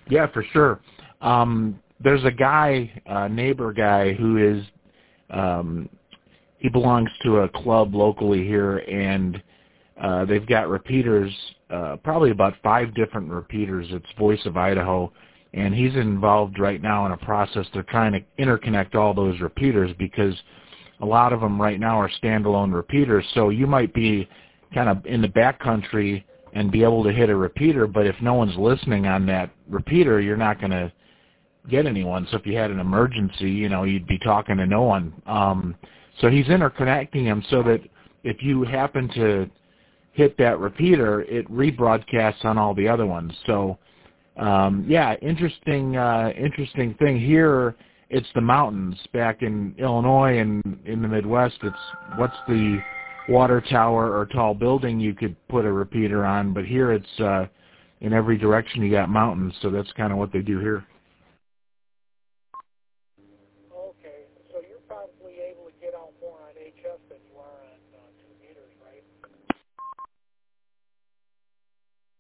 Yeah, for sure. There's a guy, a neighbor guy, who is he belongs to a club locally here, and they've got repeaters, probably about 5 different repeaters. It's Voice of Idaho, and he's involved right now in a process. They're trying to interconnect all those repeaters because a lot of them right now are standalone repeaters. So you might be kind of in the backcountry and be able to hit a repeater, but if no one's listening on that repeater, you're not going to get anyone. So if you had an emergency, you'd be talking to no one. So he's interconnecting them so that if you happen to hit that repeater, it rebroadcasts on all the other ones. So, interesting thing here. It's the mountains. Back in Illinois and in the Midwest, it's what's the water tower or tall building you could put a repeater on. But here it's in every direction you got mountains. So that's kind of what they do here.